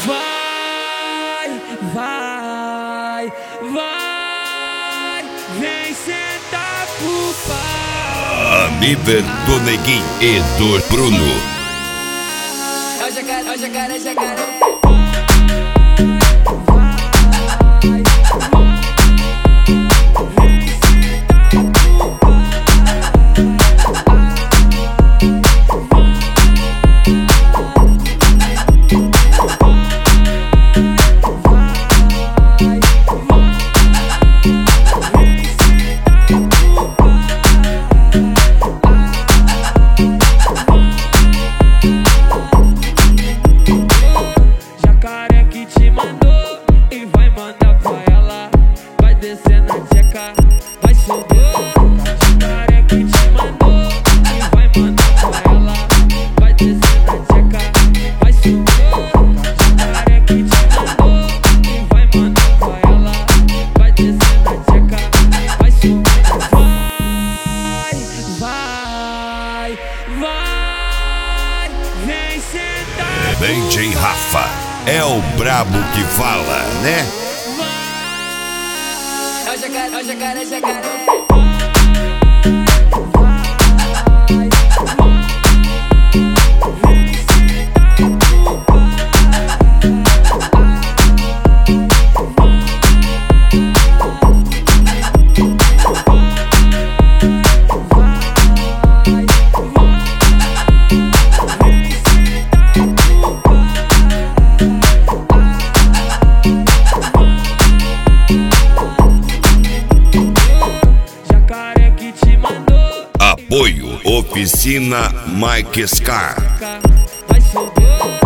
Vai, vai, vai, vem sentar pro pau. Aniver do Neguinho e do Bruno. É o jacaré, jacaré, jacaré. Jacaré que te mandou e vai mandar pra ela. Vai descer na tcheca, vai subir. Jacaré que te mandou e vai mandar pra ela. Vai descer na tcheca, vai subir. Jacaré que te mandou e vai mandar pra ela. Vai descer na tcheca, vai subir. Vai, vai, vai, vem sentar. DJ Rafa é o brabo que fala, né? É o jacaré, jacaré. Jacaré que te mandou. Apoio Oficina Mike Scar. Vai subir.